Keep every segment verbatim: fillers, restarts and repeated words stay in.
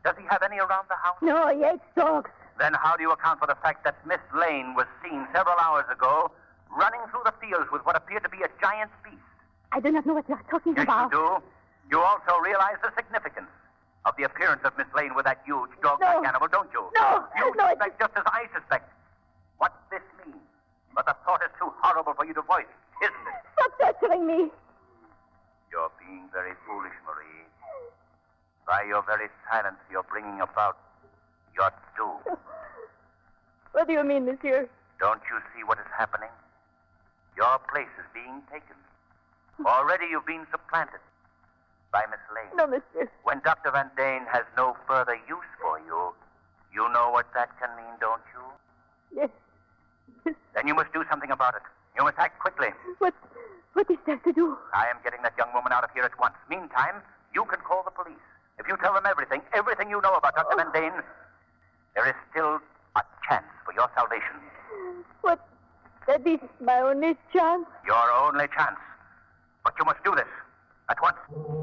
Does he have any around the house? No, he hates dogs. Then how do you account for the fact that Miss Lane was seen several hours ago running through the fields with what appeared to be a giant beast? I do not know what you are talking Yes, about. you do. You also realize the significance of the appearance of Miss Lane with that huge dog-like No. animal, don't you? No, You no, it- suspect just as I suspect. What this means. But the thought is too horrible for you to voice, isn't it? Stop torturing me. You're being very foolish, Marie. By your very silence, you're bringing about your doom. What do you mean, monsieur? Don't you see what is happening? Your place is being taken. Already you've been supplanted by Miss Lane. No, monsieur. When Doctor Van Dane has no further use for you, you know what that can mean, don't you? Yes. Then you must do something about it. You must act quickly. What, what is there to do? I am getting that young woman out of here at once. Meantime, you can call the police. If you tell them everything, everything you know about Doctor Oh. Van Dane, there is still a chance for your salvation. What? That is my only chance. Your only chance. But you must do this at once.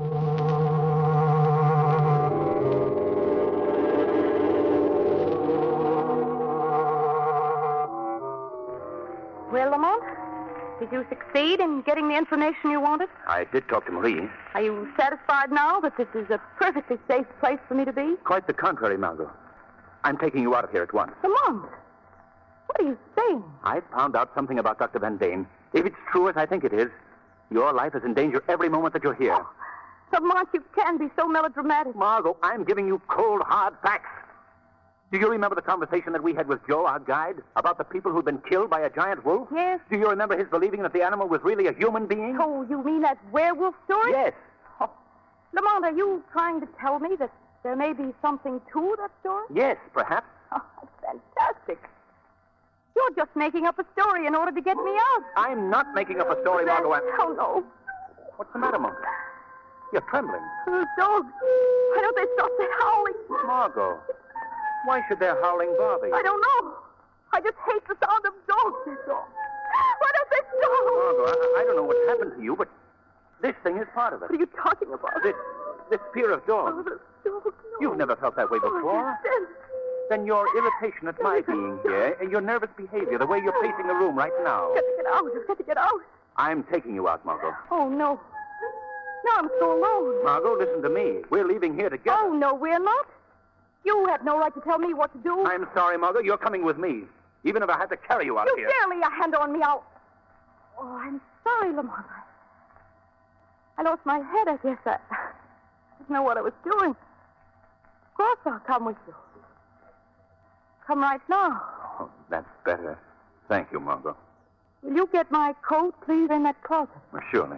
Well, Lamont, did you succeed in getting the information you wanted? I did talk to Marie. Are you satisfied now that this is a perfectly safe place for me to be? Quite the contrary, Margot. I'm taking you out of here at once. Lamont, what are you saying? I found out something about Doctor Van Dane. If it's true as I think it is, your life is in danger every moment that you're here. Oh, Lamont, you can be so melodramatic. Margot, I'm giving you cold, hard facts. Do you remember the conversation that we had with Joe, our guide, about the people who'd been killed by a giant wolf? Yes. Do you remember his believing that the animal was really a human being? Oh, you mean that werewolf story? Yes. Oh. Lamont, are you trying to tell me that there may be something to that story? Yes, perhaps. Oh, that's fantastic. You're just making up a story in order to get me out. I'm not making up a story, Margot. I'm... Oh, no. What's the matter, Margot? You're trembling. Those dogs. Why don't they stop their howling? Margot, why should their howling bother you? I don't know. I just hate the sound of dogs, that's all. Why don't they stop? Margot, I, I don't know what's happened to you, but this thing is part of it. What are you talking about? This, this fear of Oh, dogs. the dogs, no. You've never felt that way Oh, before. yes. Then your irritation at my being here, and your nervous behavior, the way you're pacing the room right now. I've got to get out. I've got to get out. I'm taking you out, Margot. Oh, no. Now I'm so alone. Margot, listen to me. We're leaving here together. Oh, no, we're not. You have no right to tell me what to do. I'm sorry, Margot. You're coming with me. Even if I had to carry you out You of here. dare lay a hand on me, I'll... Oh, I'm sorry, Lamont. I lost my head, I guess. I didn't know what I was doing. Of course I'll come with you. Come right now. Oh, that's better. Thank you, Margot. Will you get my coat, please, in that closet? Well, surely.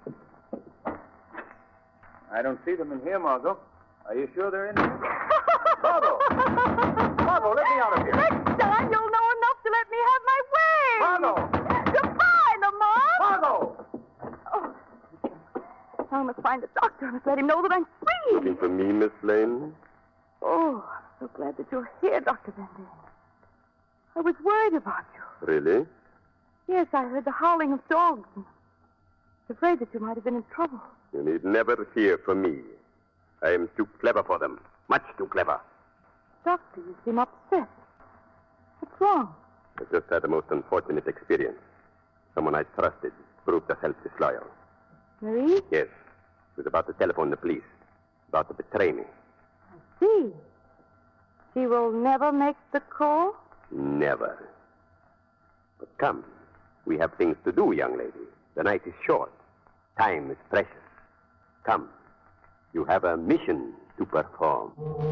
I don't see them in here, Margot. Are you sure they're in here? Margot! Margot, let me out of here. Next time you'll know enough to let me have my way. Margot! Goodbye, Lamont. Margot! Oh. Now I must find the doctor. I must let him know that I'm free. Looking for me, Miss Lane? Oh, I'm so glad that you're here, Doctor Van Dane. I was worried about you. Really? Yes, I heard the howling of dogs. And I was afraid that you might have been in trouble. You need never fear for me. I am too clever for them. Much too clever. Doctor, you seem upset. What's wrong? I just had a most unfortunate experience. Someone I trusted proved herself disloyal. Marie? Yes. She was about to telephone the police. About to betray me. I see. She will never make the call? Never. But come. We have things to do, young lady. The night is short. Time is precious. Come. You have a mission to perform.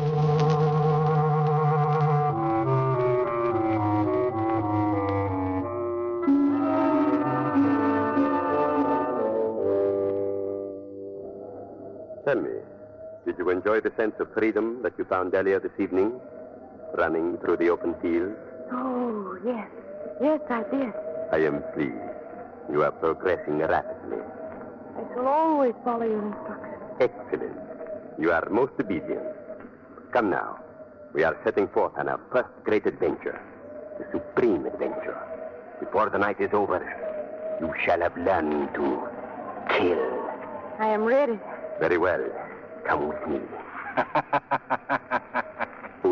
Tell me, did you enjoy the sense of freedom that you found earlier this evening? Running through the open fields? Oh, yes. Yes, I did. I am pleased. You are progressing rapidly. I shall always follow your instructions. Excellent. You are most obedient. Come now. We are setting forth on our first great adventure. The supreme adventure. Before the night is over, you shall have learned to kill. I am ready. Very well. Come with me.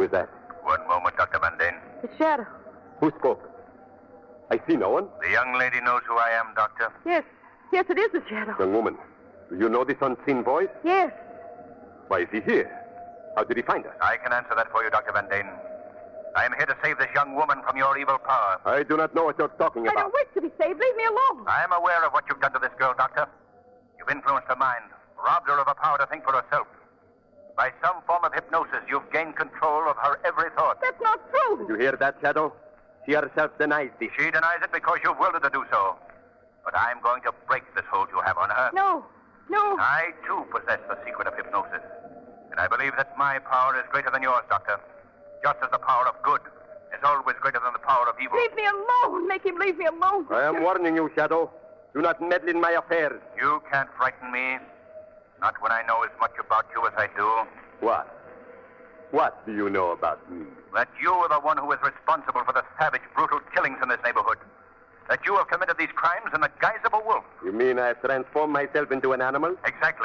Who is that? One moment, Doctor Van Dane. The shadow. Who spoke? I see no one. The young lady knows who I am, Doctor. Yes. Yes, it is the shadow. Young woman, do you know this unseen voice? Yes. Why is he here? How did he find us? I can answer that for you, Doctor Van Dane. I am here to save this young woman from your evil power. I do not know what you're talking I about. don't wish to be saved. Leave me alone. I am aware of what you've done to this girl, Doctor. You've influenced her mind, robbed her of a power to think for herself. By some form of hypnosis, you've gained control of her every thought. That's not true. Did you hear that, Shadow? She herself denies this. She denies it because you've willed her to do so. But I'm going to break this hold you have on her. No. No. I, too, possess the secret of hypnosis. And I believe that my power is greater than yours, Doctor. Just as the power of good is always greater than the power of evil. Leave me alone. Make him leave me alone. I am warning you, Shadow. Do not meddle in my affairs. You can't frighten me. Not when I know as much about you as I do. What? What do you know about me? That you are the one who is responsible for the savage, brutal killings in this neighborhood. That you have committed these crimes in the guise of a wolf. You mean I have transformed myself into an animal? Exactly.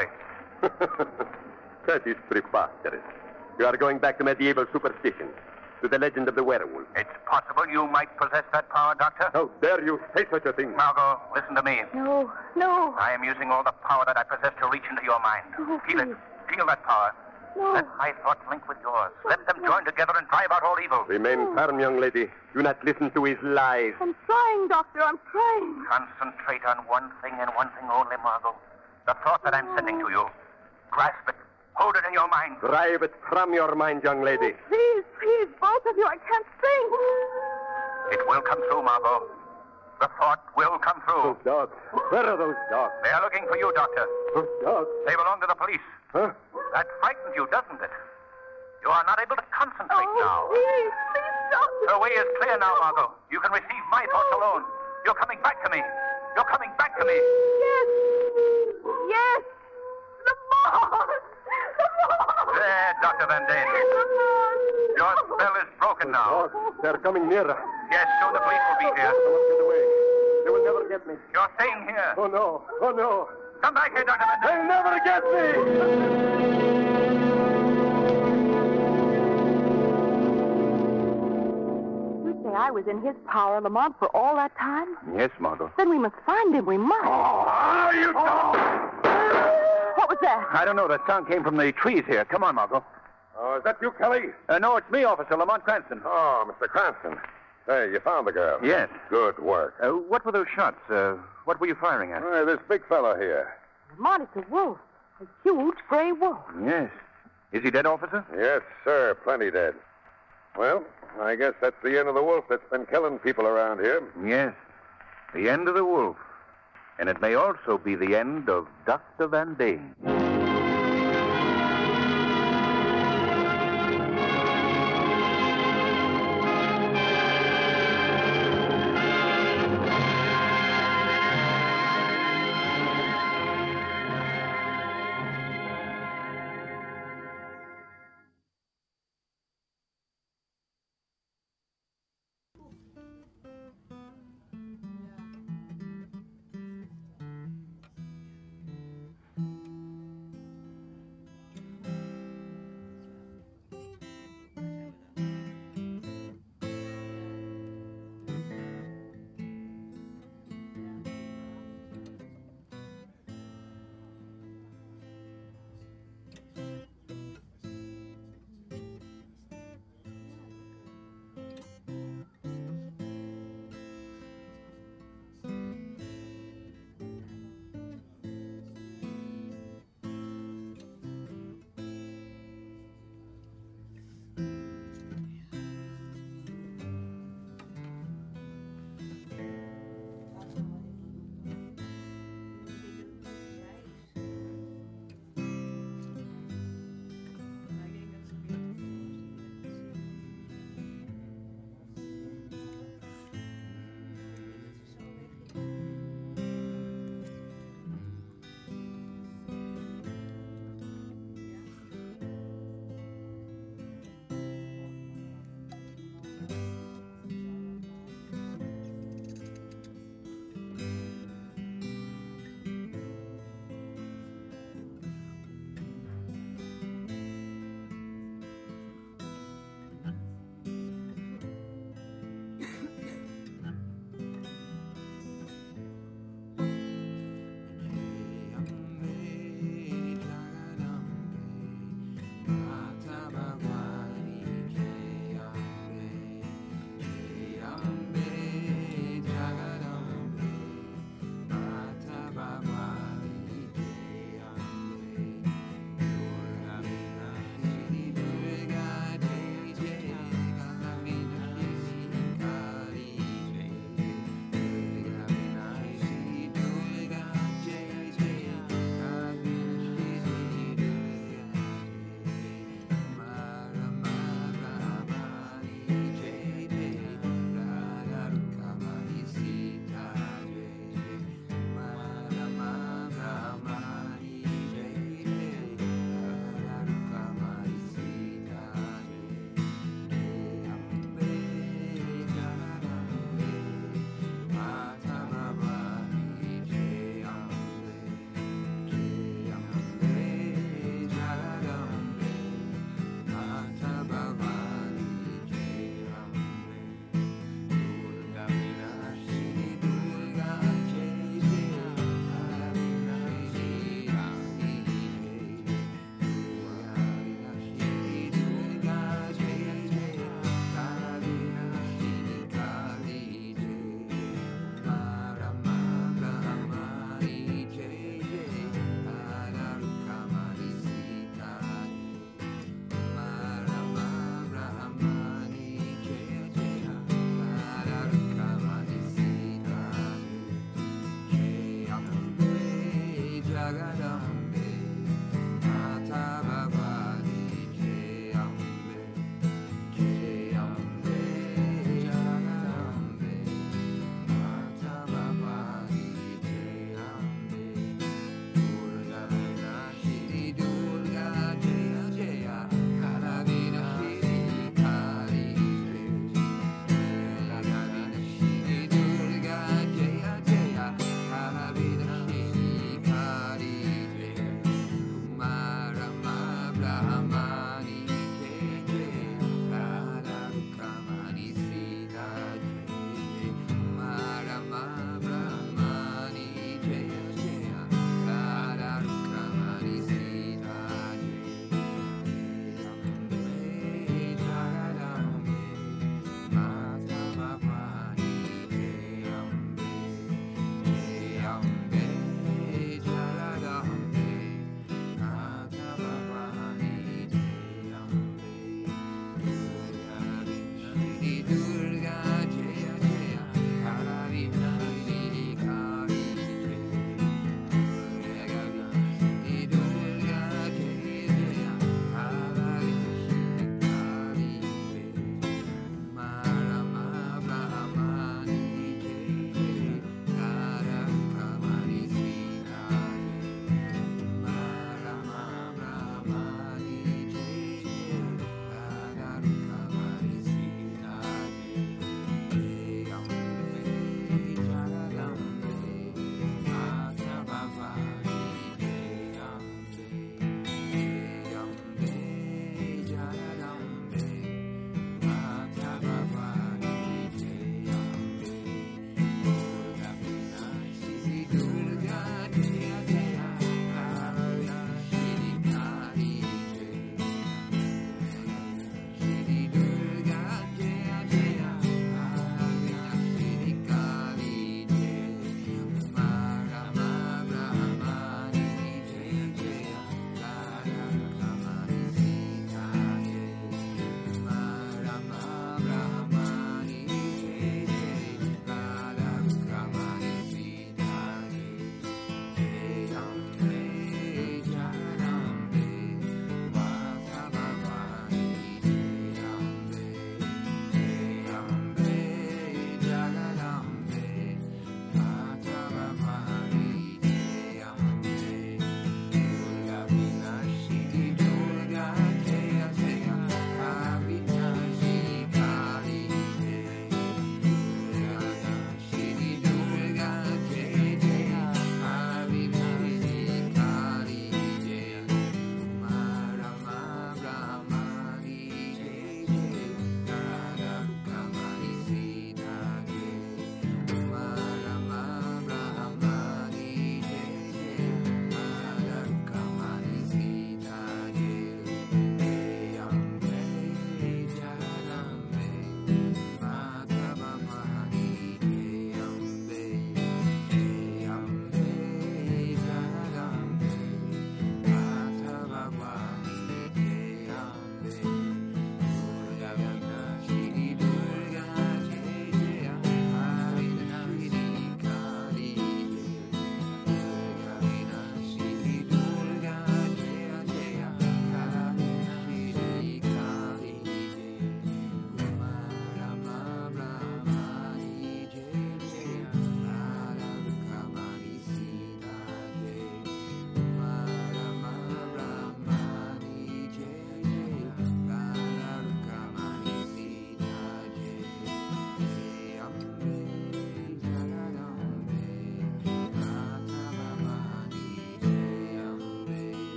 That is preposterous. You are going back to medieval superstition, to the legend of the werewolf. It's possible you might possess that power, Doctor. How dare you say such a thing? Margot, listen to me. No. No. I am using all the power that I possess to reach into your mind. Oh, Feel it. please. Feel that power. No. Let my thoughts link with yours. Let them join together and drive out all evil. Remain firm, young lady. Do not listen to his lies. I'm trying, Doctor. I'm trying. Concentrate on one thing and one thing only, Margot. The thought that I'm sending to you. Grasp it. Hold it in your mind. Drive it from your mind, young lady. Oh, please, please, both of you. I can't think. It will come through, Margot. The thought will come through. Those dogs. Where are those dogs? They are looking for you, Doctor. Those dogs? They belong to the police. Huh? That frightened you, doesn't it? You are not able to concentrate Oh, now. please, please, Doctor. The way is clear now, Margot. You can receive my thoughts alone. You're coming back to me. You're coming back to me. Yes. Yes. Lamont. Lamont. There, Doctor Van Dane. Lamont. Your spell is broken now. Dogs. They're coming nearer. Yes, soon the police will be here. Someone get away. They will never get me. You're staying here. Oh, no. Oh, no. Come back here, Doctor Van Dane. They'll never get me. You say I was in his power, Lamont, for all that time? Yes, Margot. Then we must find him. We must. Oh, you dog! What was that? I don't know. That sound came from the trees here. Come on, Margot. Oh, is that you, Kelly? Uh, no, it's me, Officer Lamont Cranston. Oh, Mister Cranston. Hey, you found the girl. Yes. Good work. Uh, what were those shots? Uh, what were you firing at? Hey, this big fellow here. Lamont, it's a wolf. A huge gray wolf. Yes. Is he dead, officer? Yes, sir. Plenty dead. Well, I guess that's the end of the wolf that's been killing people around here. Yes. The end of the wolf. And it may also be the end of Doctor Van Dane. Ramani Jaya Radha Ramani Sita Jaya Marama Brahmani Jaya Jaya Radha Ramani Sita Jaya Jagadambe Mata Bhavani Jayambe Jayambe Jagadambe Mata Bhavani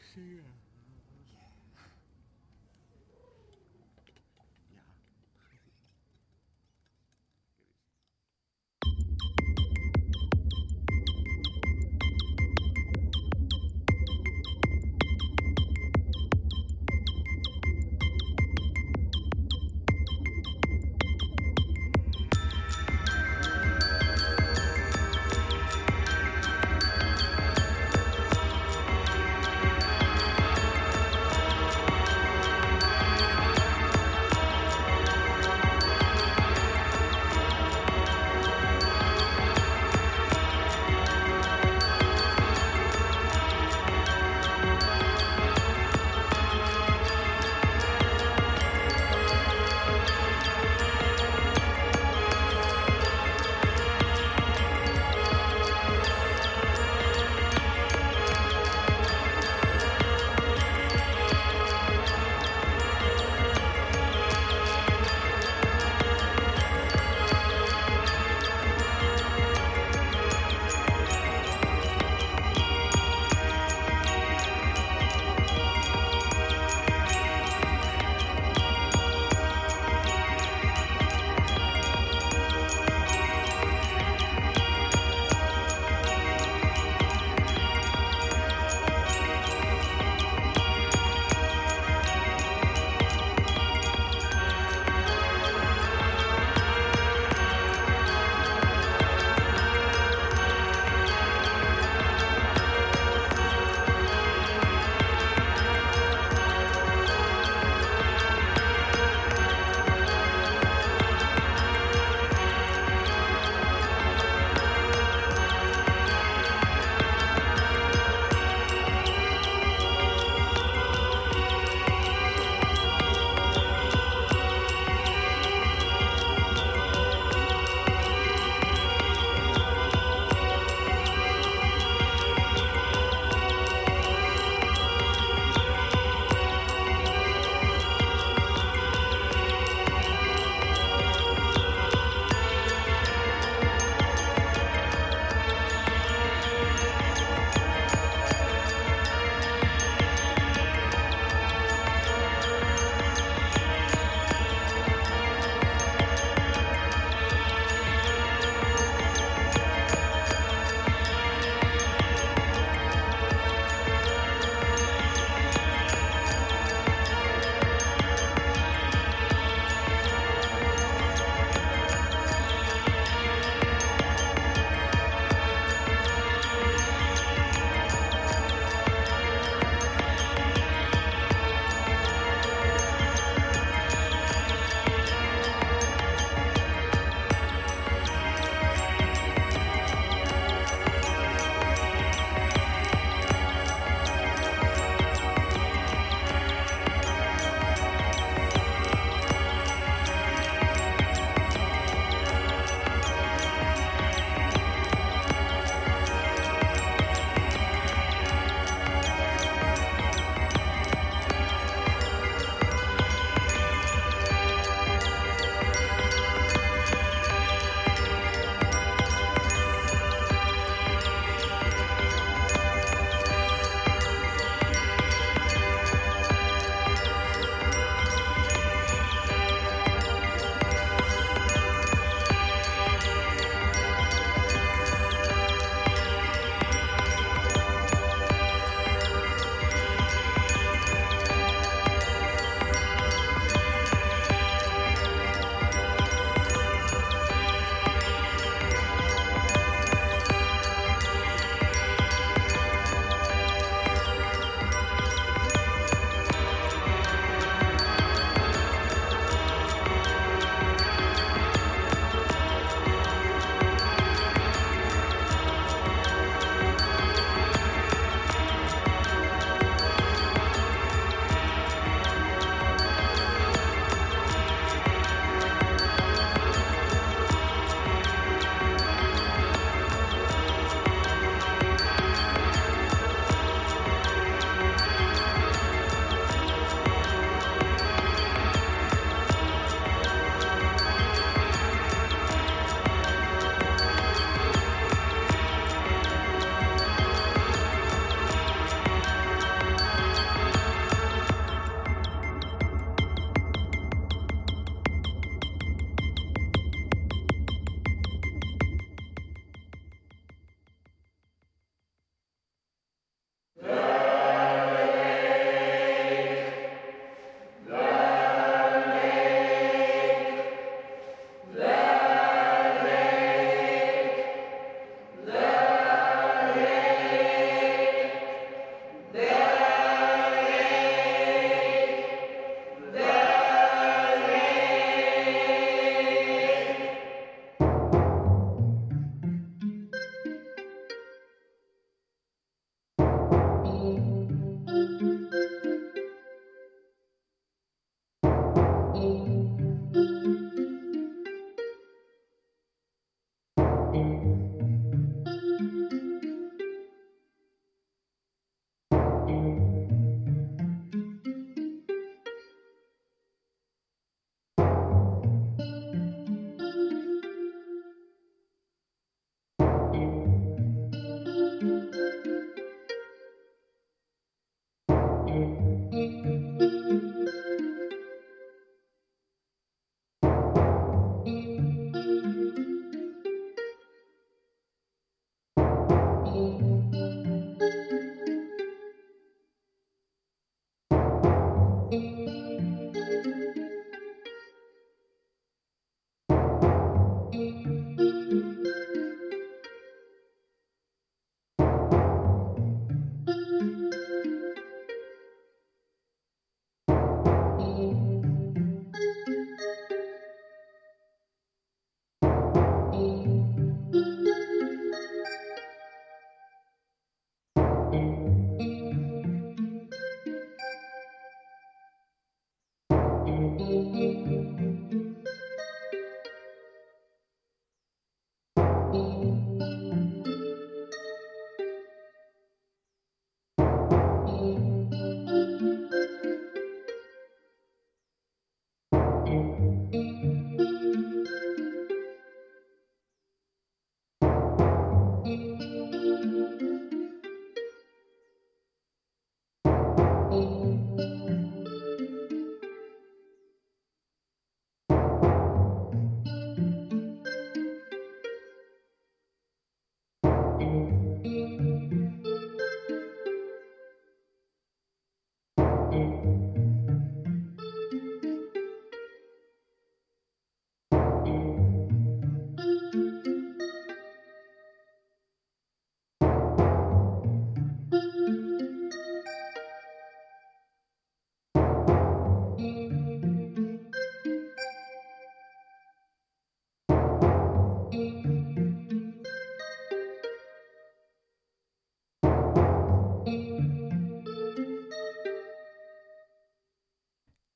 see. Yeah. Yeah.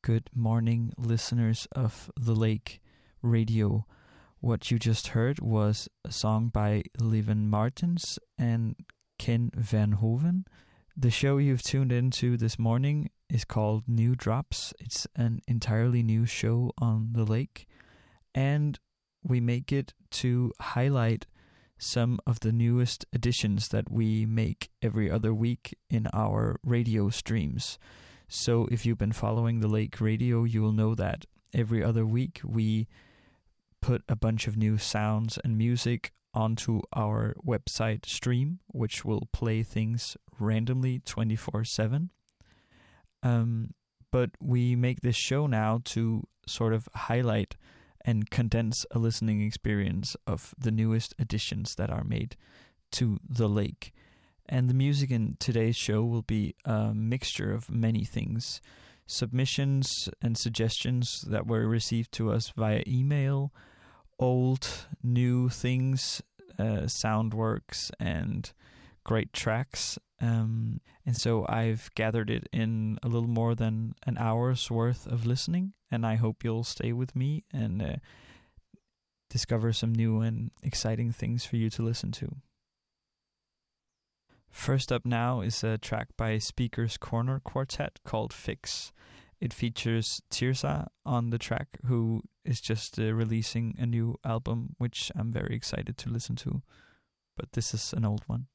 Good morning, listeners of The Lake Radio. What you just heard was a song by Leven Martens and Ken Van Hoven. The show you've tuned into this morning is called New Drops. It's an entirely new show on The Lake, and we make it to highlight some of the newest additions that we make every other week in our radio streams. So if you've been following The Lake Radio, you will know that every other week we put a bunch of new sounds and music onto our website stream, which will play things randomly twenty-four seven. Um, but we make this show now to sort of highlight and condense a listening experience of the newest additions that are made to The Lake. And the music in today's show will be a mixture of many things. Submissions and suggestions that were received to us via email, old, new things, uh, sound works, and great tracks. Um, and so I've gathered it in a little more than an hour's worth of listening, and I hope you'll stay with me and uh, discover some new and exciting things for you to listen to. First up now is a track by Speaker's Corner Quartet called Fix. It features Tirza on the track, who is just uh, releasing a new album, which I'm very excited to listen to. But this is an old one.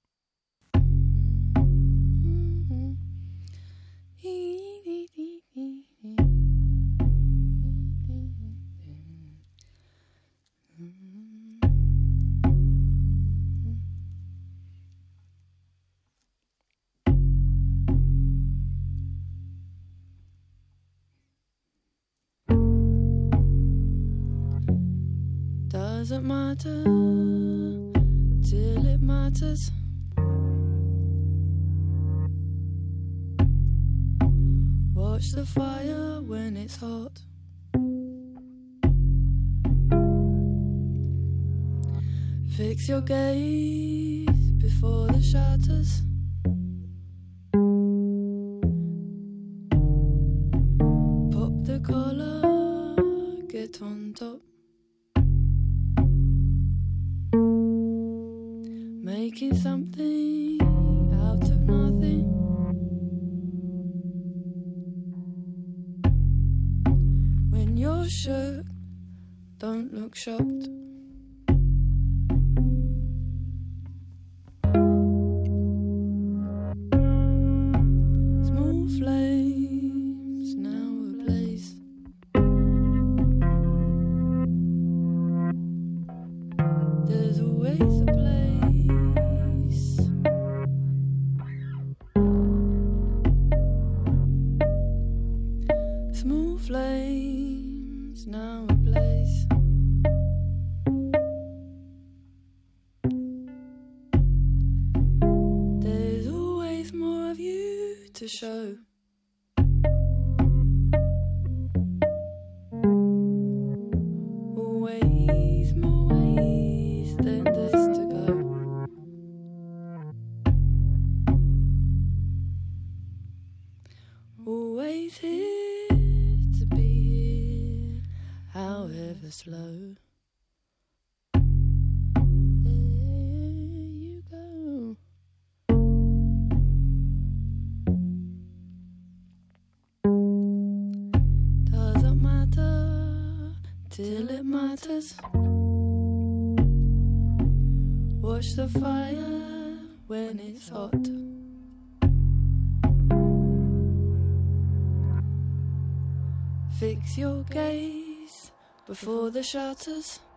Doesn't matter till it matters. Watch the fire when it's hot. Fix your gaze before the shatters. Pop the collar, get on top. Making something out of nothing. When you're shook, don't look shocked. Small flames now ablaze. There's always a place. Small flames now ablaze. There's always more of you to show. Always more ways than there's to go. Always here to be here, however slow. There you go. Doesn't matter till it matters. Watch the fire when it's hot. Fix your gaze before the shutters.